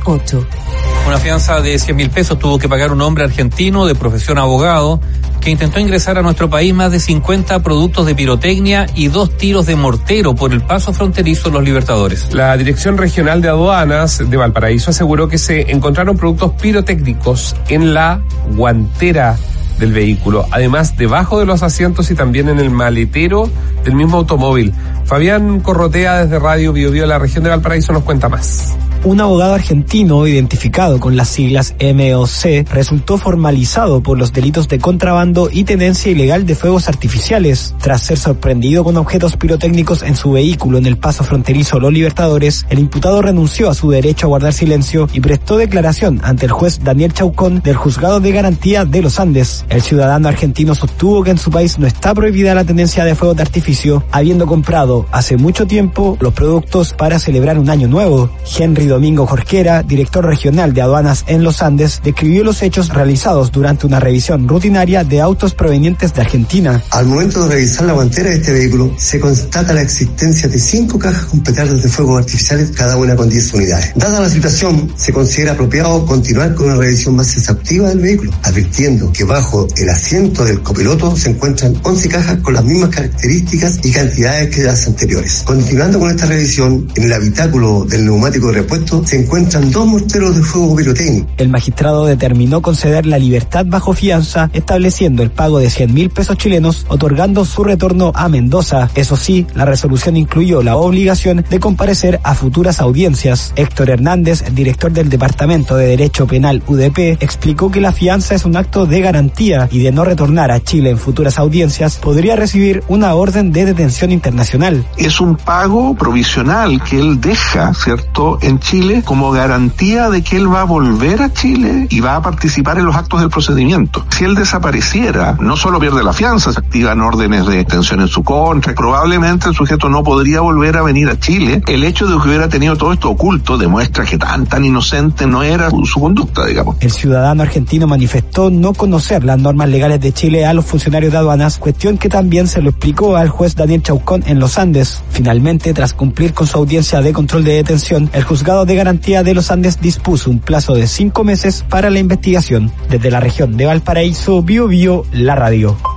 8. Una fianza de 100.000 pesos tuvo que pagar un hombre argentino de profesión abogado que intentó ingresar a nuestro país más de 50 productos de pirotecnia y 2 tiros de mortero por el paso fronterizo Los Libertadores. La Dirección Regional de Aduanas de Valparaíso aseguró que se encontraron productos pirotécnicos en la guantera del vehículo, además debajo de los asientos y también en el maletero del mismo automóvil. Fabián Corrotea desde Radio Bio Bio de la región de Valparaíso nos cuenta más. Un abogado argentino identificado con las siglas MOC resultó formalizado por los delitos de contrabando y tenencia ilegal de fuegos artificiales. Tras ser sorprendido con objetos pirotécnicos en su vehículo en el paso fronterizo Los Libertadores, el imputado renunció a su derecho a guardar silencio y prestó declaración ante el juez Daniel Chaucón del Juzgado de Garantía de los Andes. El ciudadano argentino sostuvo que en su país no está prohibida la tenencia de fuegos de artificio, habiendo comprado hace mucho tiempo los productos para celebrar un año nuevo. Henry Domingo Jorquera, director regional de aduanas en los Andes, describió los hechos realizados durante una revisión rutinaria de autos provenientes de Argentina. Al momento de revisar la guantera de este vehículo, se constata la existencia de 5 cajas con petardos de fuegos artificiales, cada una con 10 unidades. Dada la situación, se considera apropiado continuar con una revisión más exhaustiva del vehículo, advirtiendo que bajo el asiento del copiloto se encuentran 11 cajas con las mismas características y cantidades que las anteriores. Continuando con esta revisión, en el habitáculo del neumático de repuesto se encuentran 2 morteros de fuego pirotécnico. El magistrado determinó conceder la libertad bajo fianza, estableciendo el pago de 100.000 pesos chilenos, otorgando su retorno a Mendoza. Eso sí, la resolución incluyó la obligación de comparecer a futuras audiencias. Héctor Hernández, director del Departamento de Derecho Penal UDP, explicó que la fianza es un acto de garantía y de no retornar a Chile en futuras audiencias podría recibir una orden de detención internacional. Es un pago provisional que él deja, ¿cierto?, en Chile como garantía de que él va a volver a Chile y va a participar en los actos del procedimiento. Si él desapareciera, no solo pierde la fianza, se activan órdenes de detención en su contra, probablemente el sujeto no podría volver a venir a Chile. El hecho de que hubiera tenido todo esto oculto demuestra que tan inocente no era su conducta, digamos. El ciudadano argentino manifestó no conocer las normas legales de Chile a los funcionarios de aduanas, cuestión que también se lo explicó al juez Daniel Chaucón en los Andes. Finalmente, tras cumplir con su audiencia de control de detención, el Juzgado de Garantía de los Andes dispuso un plazo de 5 meses para la investigación. Desde la región de Valparaíso, Bio Bio, la radio.